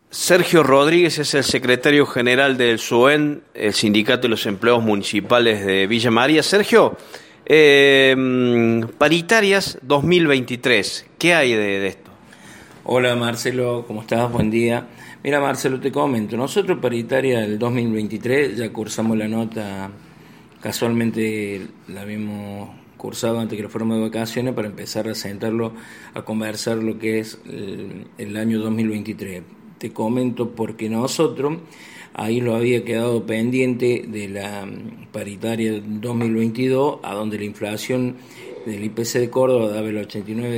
Sergio Rodríguez es el secretario general del SUEN, el Sindicato de los Empleados Municipales de Villa María. Sergio, paritarias 2023, ¿qué hay de esto? Hola Marcelo, ¿cómo estás? Buen día. Mira Marcelo, te comento, nosotros paritaria del 2023 ya cursamos la nota, casualmente la habíamos cursado antes que nos fuéramos de vacaciones para empezar a sentarlo, a conversar lo que es el año 2023. Te comento porque nosotros, ahí lo había quedado pendiente de la paritaria 2022, a donde la inflación del IPC de Córdoba daba el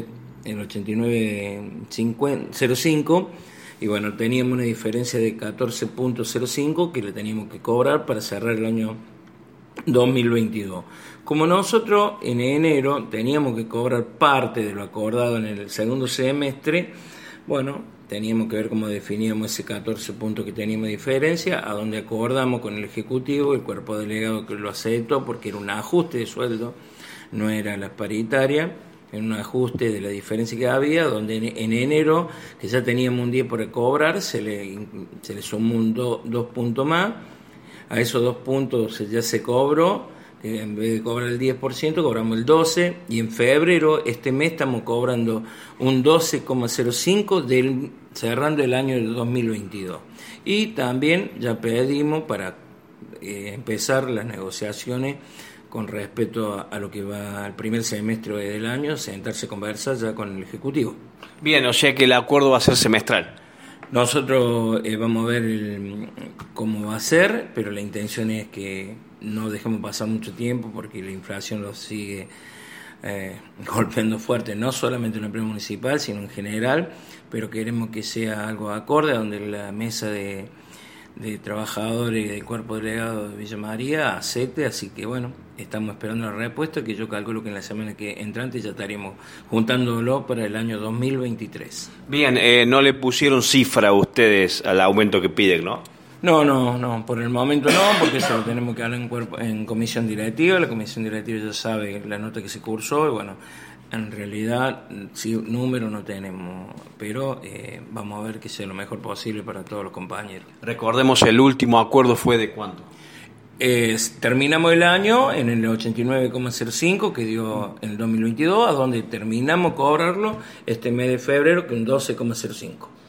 89,05, y bueno, teníamos una diferencia de 14,05 que le teníamos que cobrar para cerrar el año 2022. Como nosotros en enero teníamos que cobrar parte de lo acordado en el segundo semestre, bueno, teníamos que ver cómo definíamos ese 14 puntos que teníamos de diferencia, a donde acordamos con el Ejecutivo, el cuerpo delegado que lo aceptó, porque era un ajuste de sueldo, no era la paritaria, era un ajuste de la diferencia que había, donde en enero, que ya teníamos un día por cobrar, se le sumó dos puntos más, a esos 2 puntos ya se cobró. En vez de cobrar el 10%, cobramos el 12%, y en febrero, este mes, estamos cobrando un 12,05 cerrando el año del 2022. Y también ya pedimos para empezar las negociaciones con respecto a lo que va al primer semestre del año, sentarse a conversar ya con el Ejecutivo. Bien, o sea que el acuerdo va a ser semestral. Nosotros vamos a ver cómo va a ser, pero la intención es que no dejemos pasar mucho tiempo porque la inflación lo sigue golpeando fuerte, no solamente en la empresa municipal, sino en general, pero queremos que sea algo acorde a donde la mesa de trabajadores del cuerpo delegado de Villa María acepte, así que bueno, estamos esperando la respuesta, que yo calculo que en la semana que entrante ya estaremos juntándolo para el año 2023. Bien, no le pusieron cifra a ustedes al aumento que piden, ¿no? No, por el momento no, porque eso lo tenemos que hablar en comisión directiva. La comisión directiva ya sabe la nota que se cursó y bueno, en realidad sí, número no tenemos, pero vamos a ver que sea lo mejor posible para todos los compañeros. Recordemos, el último acuerdo fue ¿de cuánto? Terminamos el año en el 89,05 que dio en el 2022, a donde terminamos cobrarlo este mes de febrero, que un 12,05.